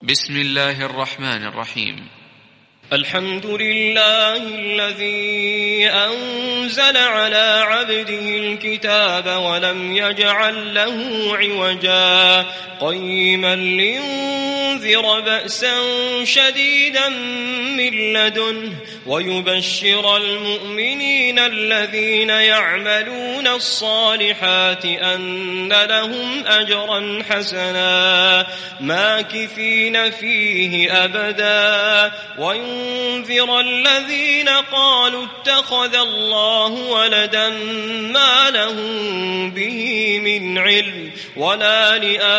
بسم الله الرحمن الرحيم. الحمد لله الذي أنزل على عبده الكتاب ولم يجعل له عوجا قيما لينذر بأسا شديدا من لدنه ويبشر المؤمنين الذين يعملون الصالحات أن لهم أجرا حسنا ماكثين فيه أبدا وينذر الذين قالوا اتخذ الله ولدا ما لهم به من علم ولا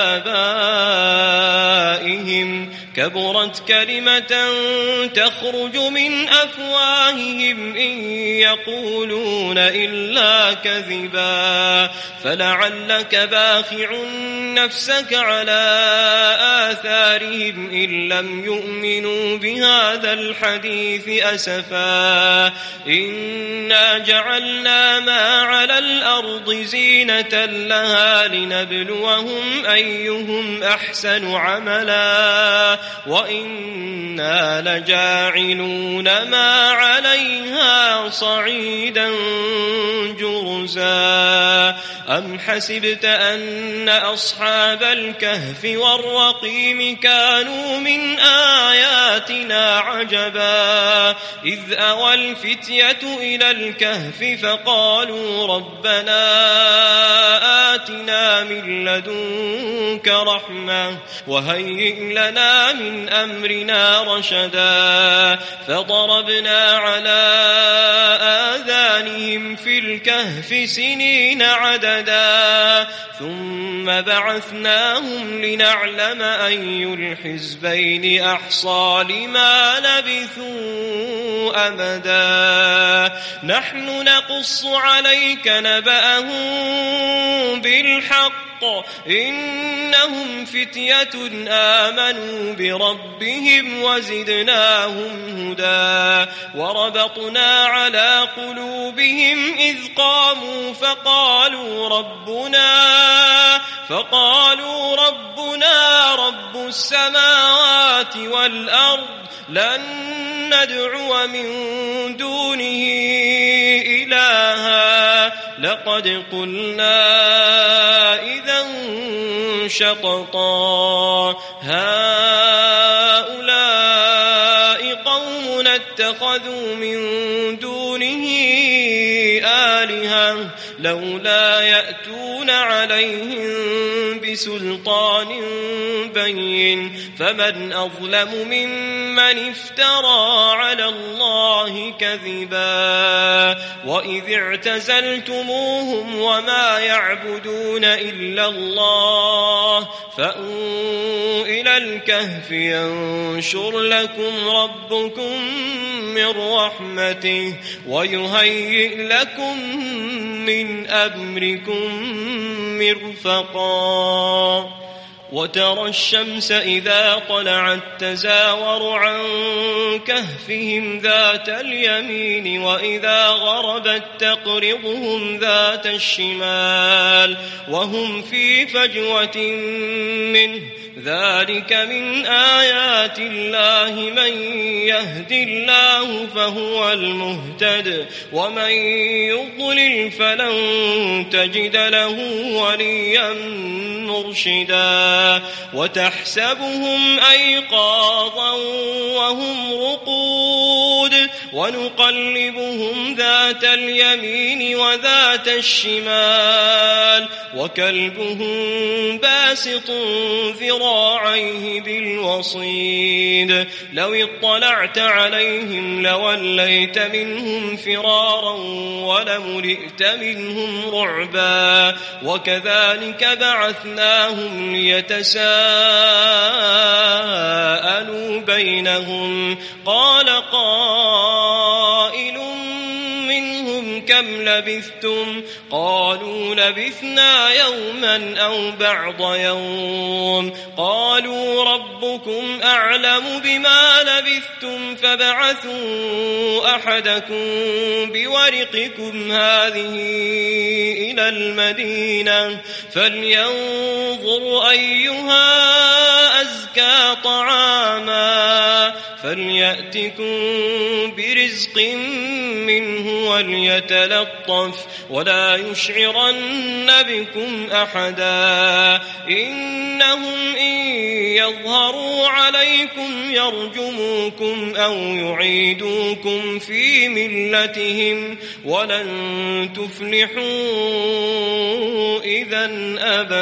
لآبائهم كبرت كلمة تخرج من أفواههم إن يقولون إلا كذبا فلعلك باخع نفسك على آثارهم إن لم يؤمنوا بهذا الحديث أسفا إنا جعلنا ما على الأرض زينة لها لنبلوهم أيهم أحسن عملا وإنا لجاعلون ما عليها صعيدا جرزا أم حسبت أن أصحاب الكهف والرقيم كانوا من آياتنا عجبا إذ أوى الفتية إلى الكهف فقالوا ربنا آتنا من لدنك رحمة وهيئ لنا من أمرنا رشدا فضربنا على آذانهم في الكهف سنين عددا ثم بعثناهم لنعلم أي الحزبين أحصى لما لبثوا أمدا نحن نقص عليك نبأهم بالحق إنهم فتية آمنوا بربهم وزدناهم هدى وربطنا على قلوبهم إذ قاموا فقالوا ربنا رب السماوات والأرض لن ندعو من دونه إلها لقد قلنا إذا شططا هؤلاء قوم اتخذوا من دونه آلهة لولا يأتون عليهم بسلطان بين فمن أظلم ممن افترى على الله كذبا وإذ اعتزلتموهم وما يعبدون إلا الله فأووا إلى الكهف ينشر لكم ربكم من رحمته ويهيئ لكم من أمركم مرفقا وترى الشمس إذا طلعت تزاور عن كهفهم ذات اليمين وإذا غربت تقرضهم ذات الشمال وهم في فجوة منه ذلك من آيات الله من يهد الله فهو المهتد ومن يضلل فلن تجد له وليا مرشدا وتحسبهم أيقاظا وهم رقود ونقلبهم ذات اليمين وذات الشمال وكلبهم باسط ذراعيه بالوصيد لو اطلعت عليهم لوليت منهم فرارا ولملئت منهم رعبا وكذلك بعثناهم ليتساءلوا بينهم قال قائل منهم كم لبثتم قالوا لبثنا يوما أو بعض يوم قالوا ربكم أعلم بما لبثتم فابعثوا أحدكم بورقكم هذه إلى المدينة فلينظر أيها أزكى طعاما فليأتكم برزق منه وليتلطف ولا يشعرن بكم أحدا إنهم إن يظهروا عليكم يرجموكم أو يعيدوكم في ملتهم ولن تفلحوا إذن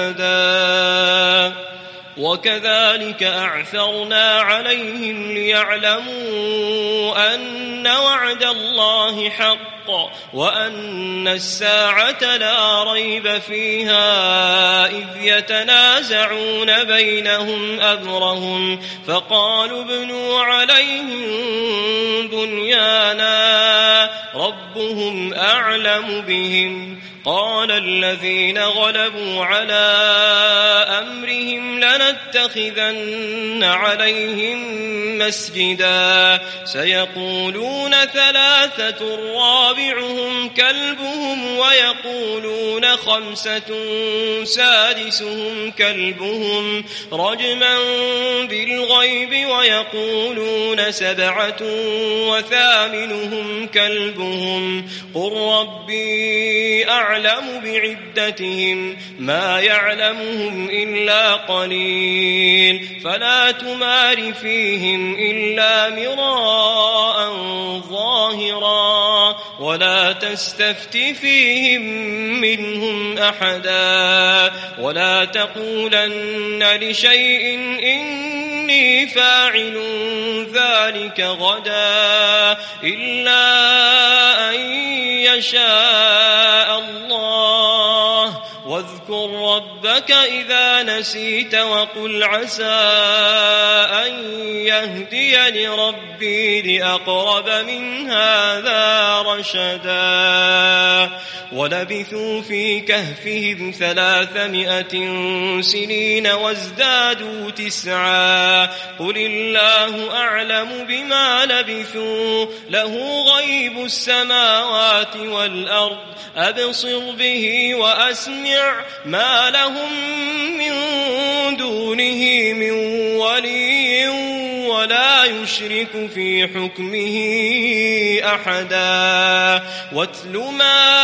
أبدا وكذلك أعثرنا عليهم ليعلموا أن وعد الله حق وأن الساعة لا ريب فيها إذ يتنازعون بينهم أمرهم فقالوا ابنوا عليهم بنيانا ربهم أعلم بهم قال الذين غلبوا على أمرهم لنتخذن عليهم مسجدا سيقولون ثلاثة رابعهم كلبهم ويقولون خمسة سادسهم كلبهم رجما بالغيب ويقولون سبعة وثامنهم كلبهم قل ربي أعلم بعدتهم ما يعلمهم إلا قليل فلا تمار فيهم إلا مراء ظاهرا ولا تستفت فيهم منهم أحدا ولا تقولن لشيء إني فاعل ذلك غدا إلا أن يشاء الله واذكر ربك إذا نسيت وقل عسى أن يهديني ربي لأقرب من هذا رشدا ولبثوا في كهفهم 300 سنين وازدادوا 9 قل الله أعلم بما لبثوا له غيب السماوات والأرض أبصر به وأسمع ما لهم من دونه من ولي ولا يشرك في حكمه أحدا واتل ما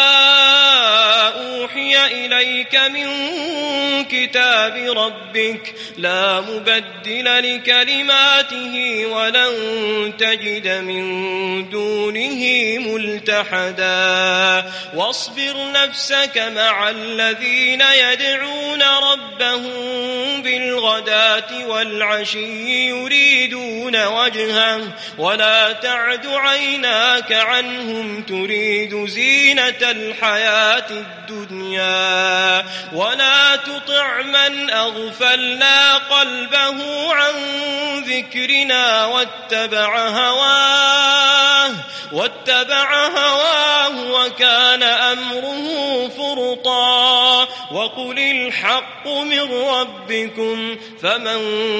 أوحي إليك من كتاب ربك لا مبدل لكلماته ولن تجد من دونه ملتحدا واصبر نفسك مع الذين يدعون ربهم بالغداة والعشي يريدون وجهه ولا تعد عيناك عنهم تريد زينة الحياة الدنيا ولا تطع من أغفلنا قلبه عن ذكرنا واتبع هواه وكان أمره فرطا وقل الحق من ربكم فمن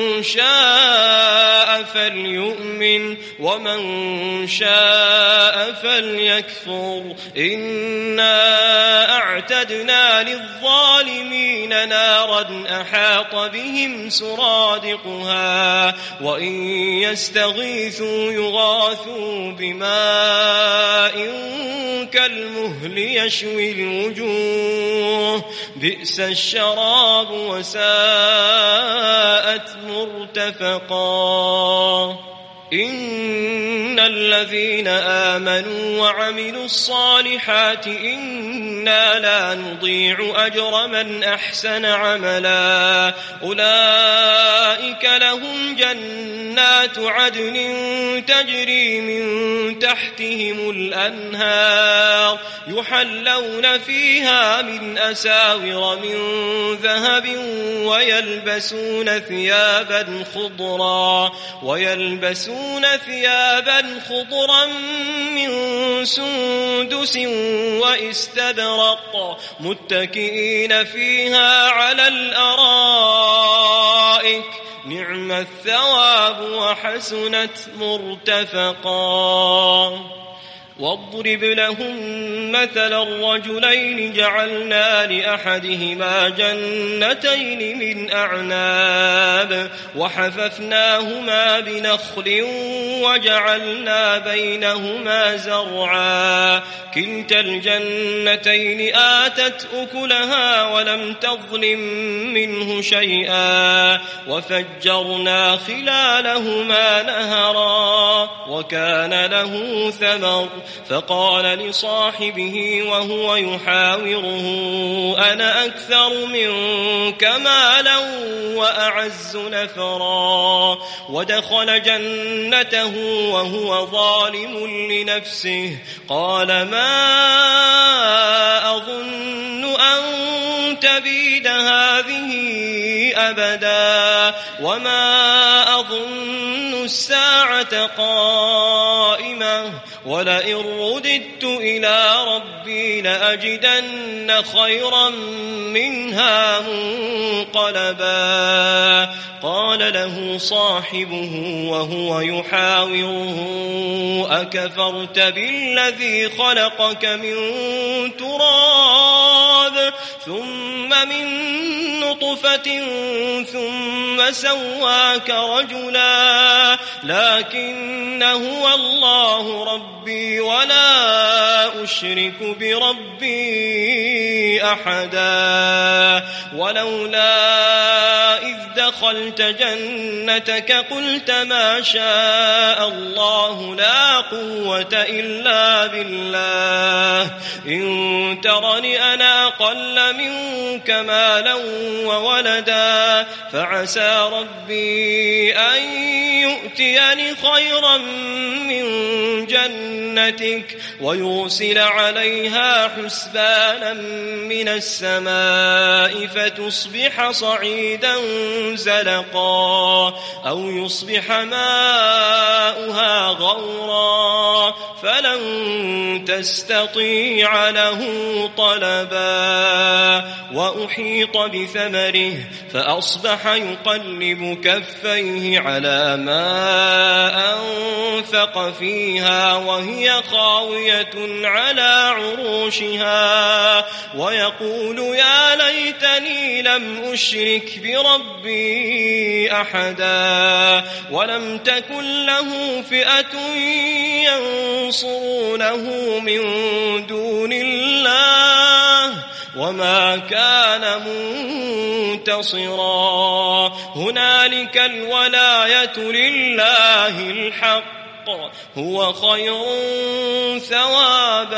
شاء فليؤمن ومن شاء فليكفر إنا أعتدنا للظالمين نارا أحاط بهم سرادقها وإن يستغيثوا يغاثوا بماء كالمهل يشوي الوجوه بئس الشراب وساءت مرتفقا إن الذين آمنوا وعملوا الصالحات إنا لا نضيع أجر من أحسن عملا أولئك لهم جنات عدن تجري من تحتهم الأنهار يحلون فيها من أساور من ذهب ويلبسون ثيابا خضرا من سندس واستبرق متكئين فيها على الأرائك نعم الثواب وحسنت مرتفقا واضرب لهم مثل الرجلين جعلنا لأحدهما جنتين من أعناب وحففناهما بنخل وجعلنا بينهما زرعا كلتا الجنتين آتت أكلها ولم تظلم منه شيئا وفجرنا خلالهما نهرا وكان له ثمر فقال لصاحبه وهو يحاوره أنا أكثر منك مالا وأعز نفرا ودخل جنته وهو ظالم لنفسه قال ما أظن أن تبيد هذه أبدا وما أظن الساعة قائمة ولئن رددت إلى ربي لأجدن خيرا منها منقلبا قال له صاحبه وهو يحاوره أكفرت بالذي خلقك من تراب ثم من نطفة ثم سواك رجلا لكن هو الله ربي ولا أشرك بربي أحدا ولولا إذ دخلت جنتك قلت ما شاء الله لا قوة إلا بالله إن ترني أنا أقل منك مالا وولدا فعسى ربي أن يؤتيني خيرا من جنتك ويرسل عليها حسبانا من السماء فتصبح صعيدا زلقا أو يصبح ماؤها غورا فلن تستطيع له طلبا وأحيط بثمره فأصبح يقلب كفيه على ما أنفق فيها وهي خاوية على عروشها ويقول يا ليتني لم أشرك بربي أحدا ولم تكن له فئة ينصرونه من دون الله وما كان منتصرا هنالك الولاية لله الحق هو خير ثوابا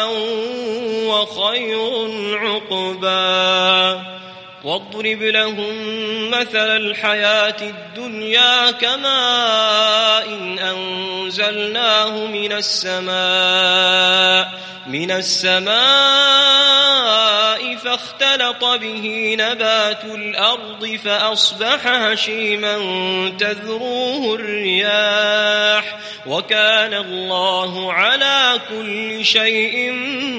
وخير عقبا واضرب لهم مثل الحياة الدنيا كماء إن أنزلناه من السماء فاختلط به نبات الأرض فأصبح هشيما تذروه الرياح وكان الله على كل شيء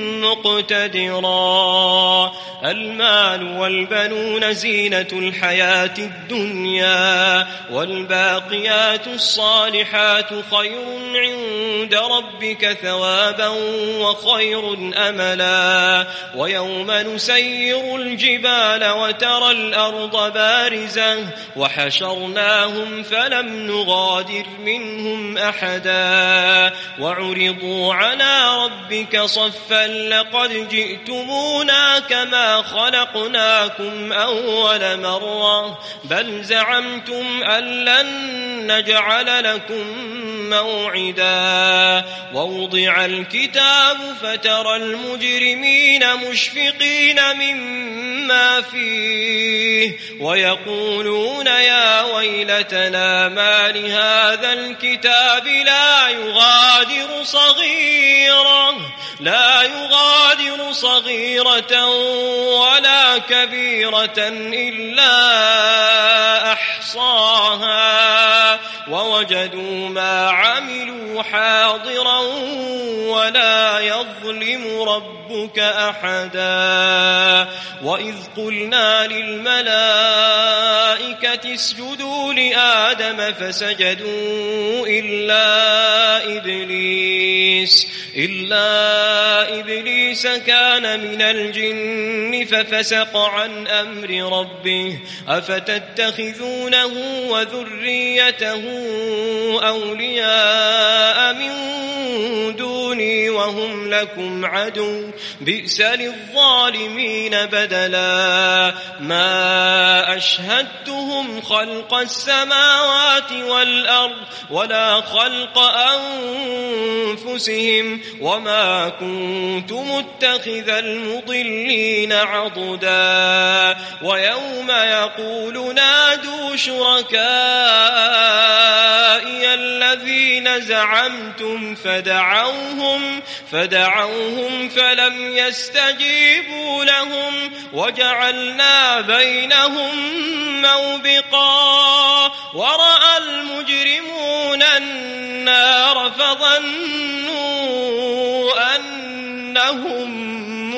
مقتدرا المال والبنون زينة الحياة الدنيا والباقيات الصالحات خير عند ربك ثوابا وخير أملا ويوم نسير الجبال وترى الأرض بارزة وحشرناهم فلم نغادر منهم أحدا وعرضوا على ربك صفا لقد جئتمونا كما خلقناكم أول مرة بل زعمتم أن لن نجعل لكم موعدا ووضع الكتاب فترى المجرمين مشفقين مما فيه ويقولون يا ويلتنا ما لهذا الكتاب لا يغادر صغيرة ولا كبيرة إلا أحصاها ووجدوا ما عملوا حاضرا ولا يظلم ربك أحدا وإذ قلنا للملائكة اسجدوا لآدم فسجدوا إلا إبليس كان من الجن ففسق عن أمر ربه أفتتخذونه وذريته أولياء من دوني وهم لكم عدو بئس للظالمين بدلا ما أشهدتهم خلق السماوات والأرض ولا خلق أنفسهم وما كنت متخذ المضلين عضدا ويوم يقول نادوا شركائي الذين زعمتم فدعوهم فلم يستجيبوا لهم وجعلنا بينهم موبقا ورأى المجرمون النار فظنوا أنهم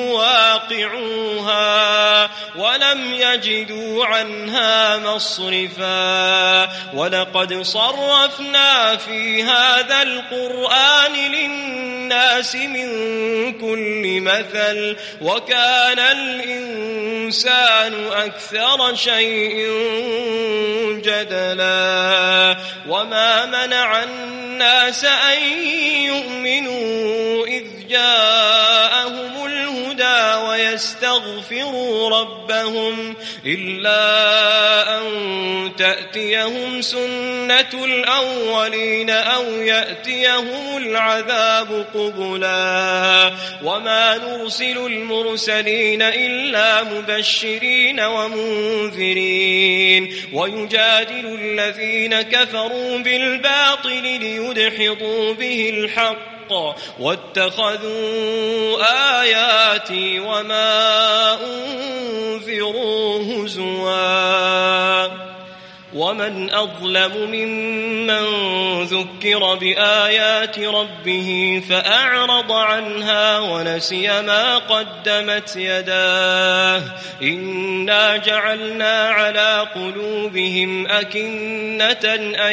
مواقعوها ولم يجدوا عنها مصرفا ولقد صرفنا في هذا القرآن للناس من كل مثل وكان الإنسان أكثر شيء جدلا وما منع الناس أن يؤمنوا إذ جاءهم الهدى ويستغفروا ربهم إلا أن تأتيهم سنة الأولين أو يأتيهم العذاب قبلا وما نرسل المرسلين إلا مبشرين ومنذرين ويجادل الذين كفروا بالباطل ليدحضوا به الحق واتخذوا آياتي وما أنذروا هزوا ومن أظلم ممن ذكر بآيات ربه فأعرض عنها ونسي ما قدمت يداه إنا جعلنا على قلوبهم أكنة أن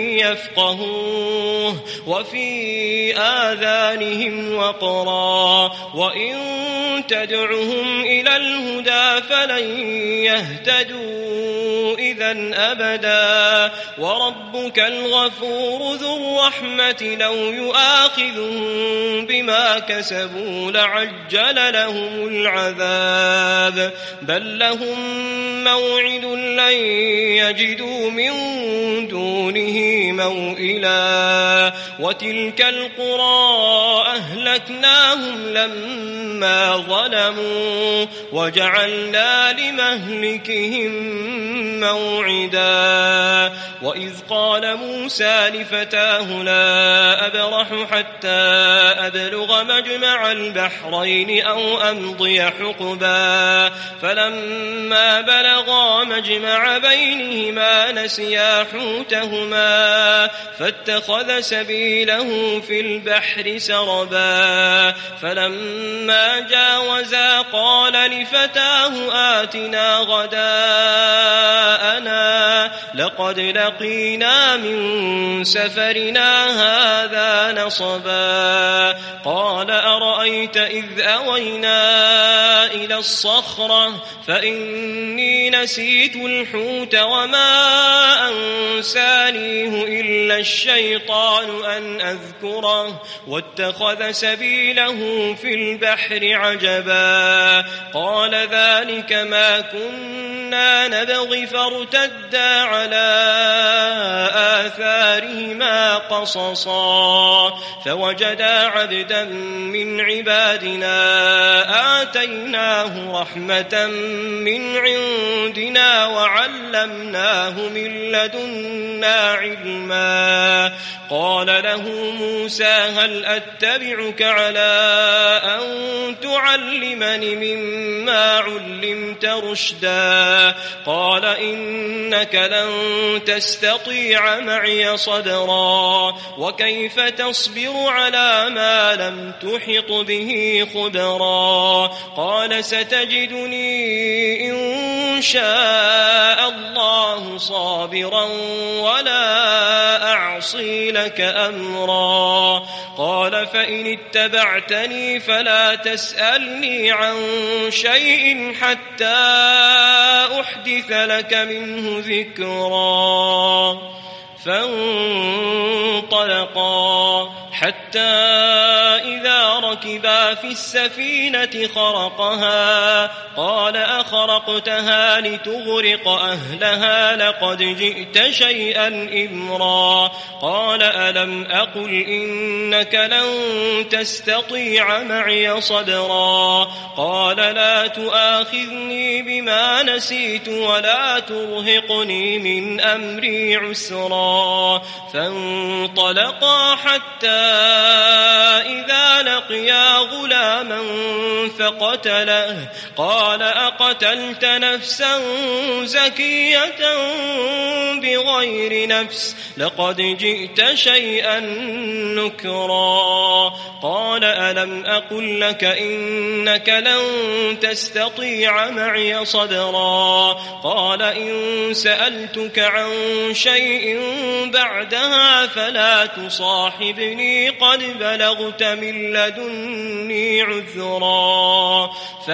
يفقهوه وفي آذانهم وقرا وإن تدعهم إلى الهدى فلن يهتدوا إذن أبدا وربك الغفور ذو الرحمة لو يؤاخذهم بما كسبوا لعجل لهم العذاب بل لهم موعد لن يجدوا من دونه موئلا وتلك القرى أهلكناهم لما ظلموا وجعلنا لمهلكهم موعدا وإذ قال موسى لفتاه لا أبرح حتى أبلغ مجمع البحرين أو أمضي حقبا فلما بلغا مجمع بينهما نسيا حوتهما فاتخذ سبيله في البحر سربا فلما جاوزا قال لفتاه آتنا غداءنا لقد لقينا من سفرنا هذا نصبا قال أرأيت إذ أوينا إلى الصخرة فإني نسيت الحوت وما أنسانيه إلا الشيطان أن أذكره واتخذ سبيله في البحر عجبا قال ذلك ما كنا نبغي فارتدا على آثارهما قصصا فوجدا عبدا من عبادنا آتيناه رحمة من عندنا وعلمناه من لدنا علما رشدا قال له موسى هل أتبعك على أن تعلمني مما علمت رشدا قال إنك لن تستطيع معي صبرا وكيف تصبر على ما لم تحط به خبرا قال ستجدني إن شاء الله صابرا ولا أعصي لك أمرا قال فإن اتبعتني فلا تسألني عن شيء حتى أحدث لك منه ذكرا فانطلقا حتى إذا ركبا في السفينة خرقها قال أخرقتها لتغرق أهلها لقد جئت شيئا إمرا قال ألم أقل إنك لن تستطيع معي صبرا قال لا تؤاخذني بما نسيت ولا ترهقني من أمري عسرا فانطلقا حتى إذا لقيا غلاما فقتله قال أقتلت نفسا زكية بغير نفس لقد جئت شيئا نكرا قال ألم أقل لك إنك لن تستطيع معي صبرا قال إن سألتك عن شيء بعدها فلا تصاحبني قد بلغت من لدني عذرا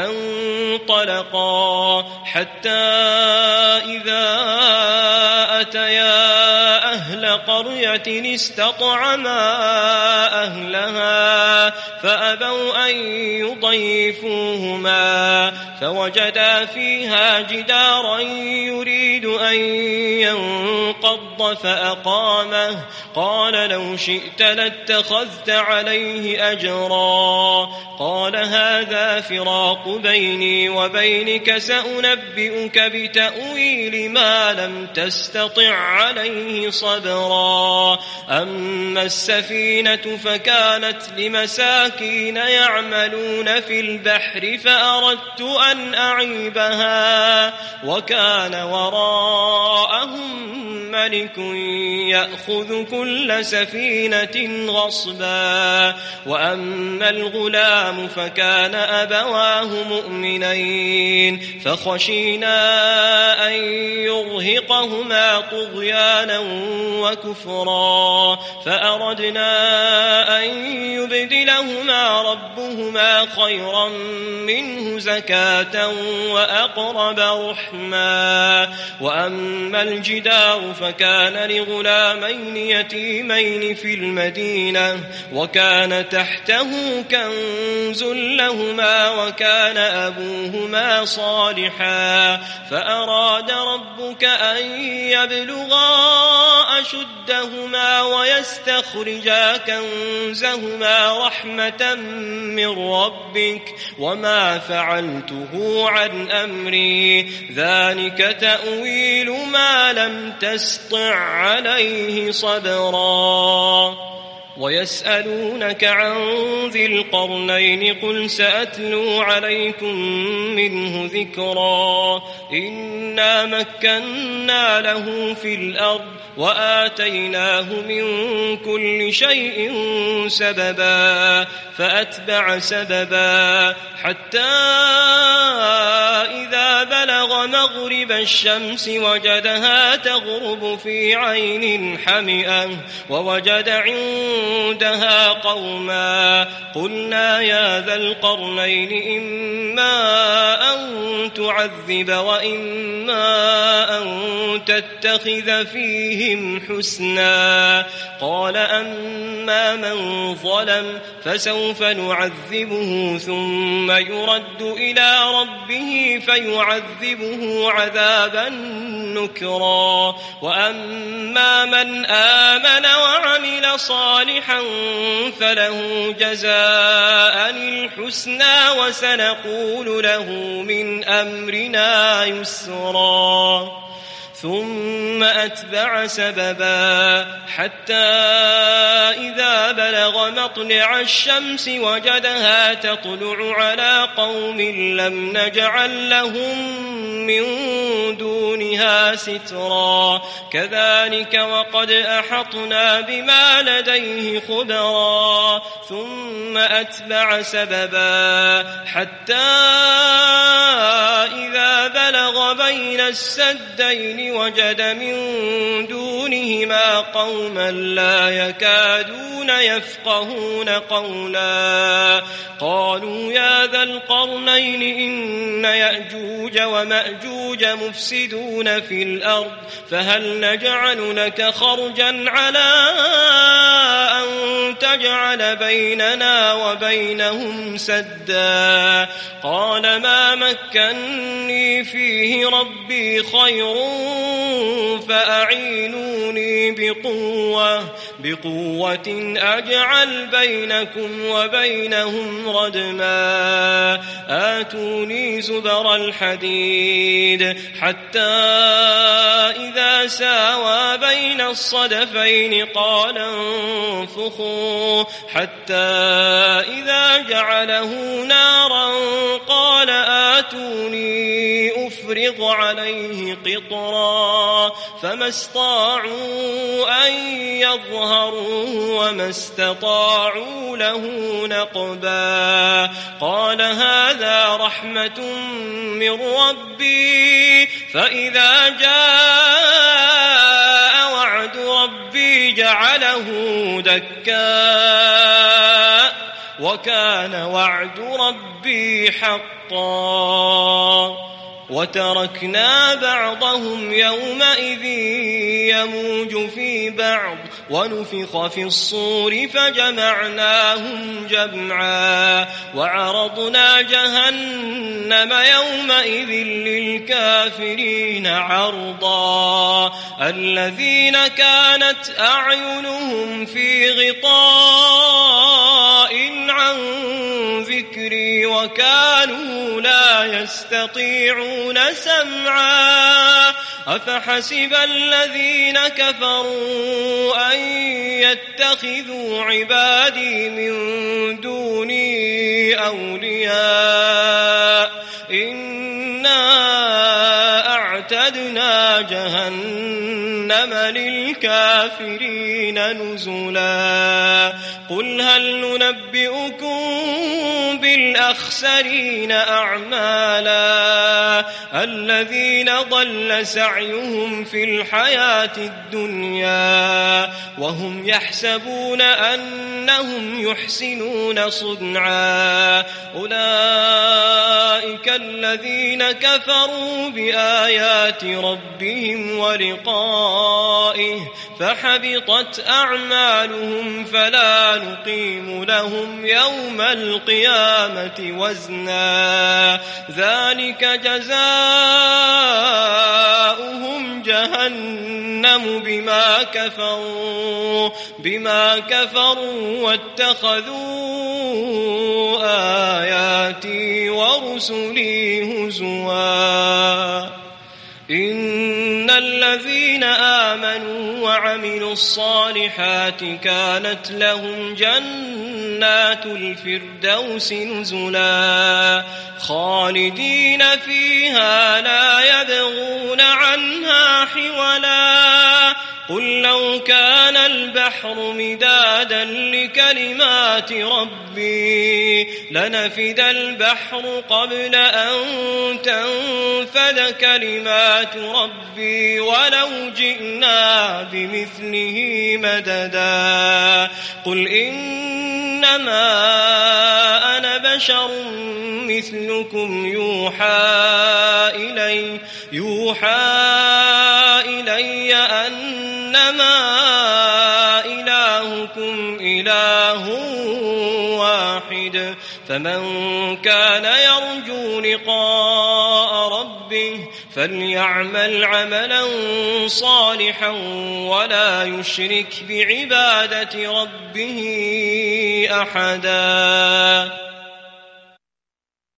فانطلقا حتى إذا أتيا أهل قرية استطعما أهلها فأبوا أن يضيفوهما فوجدا فيها جدارا يريد أن ينقض فأقامه قال لو شئت لاتخذت عليه أجرا قال هذا فراق بيني وبينك سأنبئك بتأويل ما لم تستطع عليه صبرا أما السفينة فكانت لمساكين يعملون في البحر فأردت أن أعيبها وكان وراءهم ملك يأخذ كل سفينة غصبا وأما الغلام فكان أبواه مؤمنين فخشينا أن يرهقهما طغيانا وكفرا فأردنا أن يبدلهما ربهما خيرا منه زكاة وأقرب رحما وأما الجدار فكان لغلامين يتيمين في المدينة وكان تحته كنز لهما وكان أبوهما صالحا فأراد ربك أن يبلغا أشدهما ويستخرجا كنزهما رحمة من ربك وما فعلته عن أمري ذلك تأويل ما لم تسطع عليه صبرا ويسألونك عن ذي القرنين قل سأتلو عليكم منه ذكرا إنا مكنا له في الأرض وآتيناه من كل شيء سببا فأتبع سببا حتى إذا بلغ مغرب الشمس وجدها تغرب في عين حمئة ووجد عندها قوما قلنا يا ذا القرنين إما أن تعذب وإما أن تتخذ فيهم حسنا قال أما من ظلم فسوف نعذبه ثم يرد إلى ربه فيعذبه عذابا نكرا وأما من آمن وعمل صالحا فله جزاء الحسنى وسنقول له من أمرنا يسرا ثم أتبع سببا حتى إذا بلغ مطلع الشمس وجدها تطلع على قوم لم نجعل لهم من دونها سترا كذلك وقد أحطنا بما لديه خبرا ثم أتبع سببا حتى إذا بلغ بين السدين وجد من دونهما قوما لا يكادون يفقهون قولا قالوا يا ذا القرنين إن يأجوج ومأجوج مفسدون في الأرض فهل نجعل لك خرجا على أن تجعل بيننا وبينهم سدا قال ما مكني فيه ربي خير فأعينوني بقوة أجعل بينكم وبينهم ردما آتوني زبر الحديد حتى إذا ساوى بين الصدفين قال انفخوا حتى إذا جعله نارا قال آتوني أفرغ عليه قطرا فما استطاعوا أن يظهروه وما استطاعوا له نقبا قال هذا رحمة من ربي فإذا جاء وعد ربي جعله دكا وكان وعد ربي حقا وتركنا بعضهم يومئذ يموج في بعض ونفخ في الصور فجمعناهم جمعا وعرضنا جهنم يومئذ للكافرين عرضا الذين كانت أعينهم في غطاء عن ذكري وكانوا لا يستطيعون سمعا أفحسب الذين كفروا أن يتخذوا عبادي من دوني أولياء إنا أعتدنا جهنم للكافرين نزلا قل هل ننبئكم بالأخسرين أعمالا الذين ضل سعيهم في الحياة الدنيا وهم يحسبون أنهم يحسنون صنعا أولئك الذين كفروا بآيات ربهم ولقائه فحبطت أعمالهم فلا نقيم لهم يوم القيامة وزنا ذلك جزاؤهم جهنم بما كفروا واتخذوا آياتي ورسلي هزوا إن الذين آمنوا وعملوا الصالحات كانت لهم جنات الفردوس نزلا خالدين فيها لا يبغون عنها حولا قل لو كان البحر مدادا لكلمات ربي لنفد البحر قبل أن تنفد كلمات ربي ولو جئنا بمثله مددا قل إنما أنا بشر مثلكم يوحى إلي أنما إلهكم إله واحد فمن كان يرجو لقاء ربه فليعمل عملا صالحا ولا يشرك بعبادة ربه أحدا